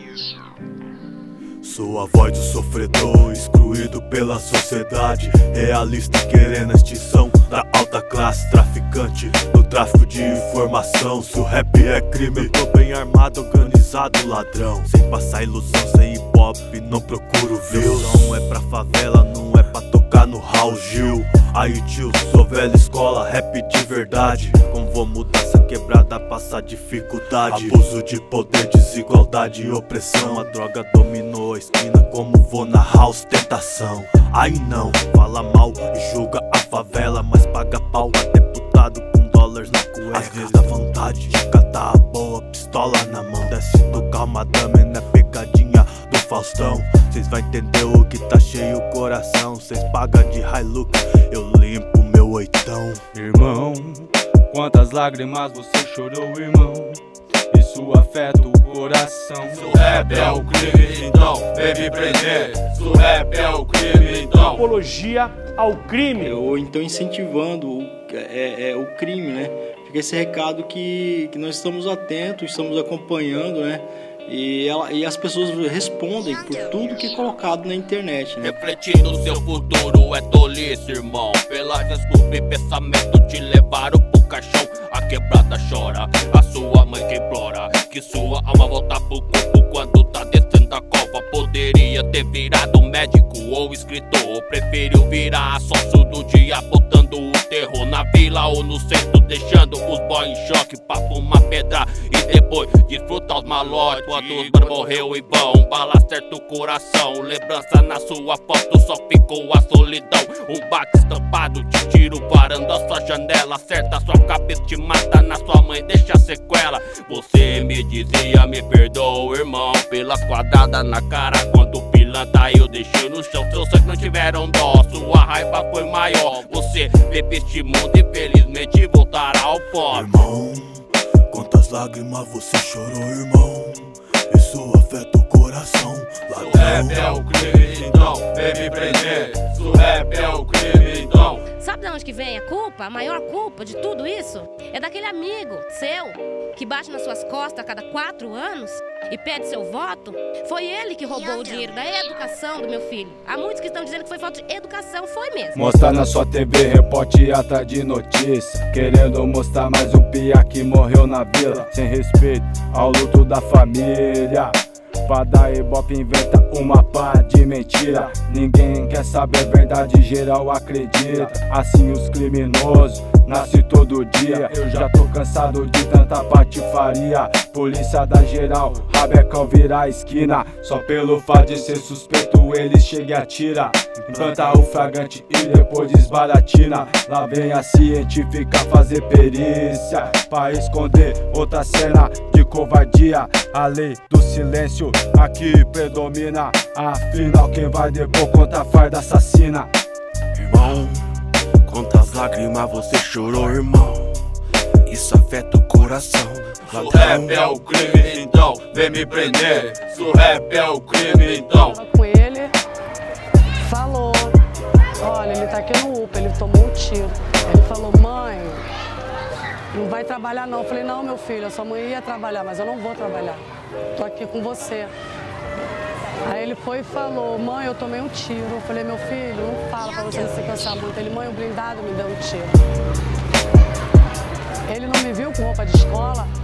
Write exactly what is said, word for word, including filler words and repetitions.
Sou a voz do sofredor, excluído pela sociedade. Realista querendo a extinção da alta classe. Traficante no tráfico de informação. Se o rap é crime, eu tô bem armado, organizado, ladrão. Sem passar ilusão, sem hip hop, não procuro views. Não é pra favela, não é pra tocar no Raul Gil. Aí tio, sou velha escola, rap de verdade. Como vou mudar essa quebrada, passar dificuldade. Abuso de poder, desigualdade e opressão. A droga dominou a esquina, como vou narrar ostentação. Aí não, fala mal e julga a favela, mas paga pau a deputado com dólares na cueca. Às vezes dá vontade de catar a boa, pistola na mão. Desce do carro, madame, não é pegadinha do Faustão. Cês vai entender o que tá cheio o coração. Cês pagam de Hilux, eu limpo meu oitão. Irmão, quantas lágrimas você chorou, irmão? Isso afeta o coração. Se o rap é o crime, então vem me prender. Se o rap é o crime, então apologia ao crime. Ou então incentivando o, é, é, o crime, né? Fica esse recado que, que nós estamos atentos, estamos acompanhando, né? E, ela, e as pessoas respondem por tudo que é colocado na internet, né? Refletindo seu futuro é tolice, irmão. Pela desculpa e pensamento te levaram pro caixão. A quebrada chora, a sua mãe que implora que sua alma volta pro corpo quando tá descendo a cova. Poderia ter virado médico ou escritor, preferiu virar sócio do dia, botando o terror na vila ou no centro, deixando os boys em choque pra fumar pedra e depois desfrutar os malotes. Quando os mano morreu em vão, bala acerta o coração. Lembrança na sua foto, só ficou a solidão. Um baque estampado, te tiro varando a sua janela. Acerta sua cabeça, te mata na sua mãe, deixa sequela. Você me dizia, me perdoa, irmão, pelas quadradas na cara quando o pilantra eu deixei no chão. Seus sangue não tiveram dó, sua raiva foi maior. Você bebe este mundo, infelizmente voltará ao pó. Irmão, quantas lágrimas você chorou, irmão? Isso afeta o coração, ladrão. Se o rap é o crime, então vem me prender. Se o rap é o crime, então. Sabe de onde que vem a culpa? A maior culpa de tudo isso é daquele amigo seu que bate nas suas costas a cada quatro anos e pede seu voto. Foi ele que roubou o dinheiro da educação do meu filho. Há muitos que estão dizendo que foi falta de educação, foi mesmo. Mostrar na sua T V, reporte atrás de notícia, querendo mostrar mais um pia que morreu na vila, sem respeito ao luto da família. Pra dar ibope inventa uma pá de mentira. Ninguém quer saber a verdade, geral acredita. Assim os criminosos nascem todo dia. Eu já tô cansado de tanta patifaria. Polícia da geral, rabecão vira a esquina. Só pelo fato de ser suspeito eles chegam e atira. Implanta o flagrante e depois desbaratina. Lá vem a científica fazer perícia pra esconder outra cena de covardia. A lei do silêncio aqui predomina. Afinal quem vai depor contra a farda assassina? Irmão, quantas lágrimas você chorou, irmão? Isso afeta o coração, Se o rap é o crime, então vem me prender. Se o rap é o crime, então. Com ele, falou: olha, ele tá aqui no U P A, ele tomou um tiro. Ele falou: mãe, não vai trabalhar não. Eu falei: não, meu filho, a sua mãe ia trabalhar, mas eu não vou trabalhar. Tô aqui com você. Aí ele foi e falou: mãe, eu tomei um tiro. Eu falei: meu filho, não fala pra você não se cansar muito. Ele: mãe, o blindado me deu um tiro. Ele não me viu com roupa de escola.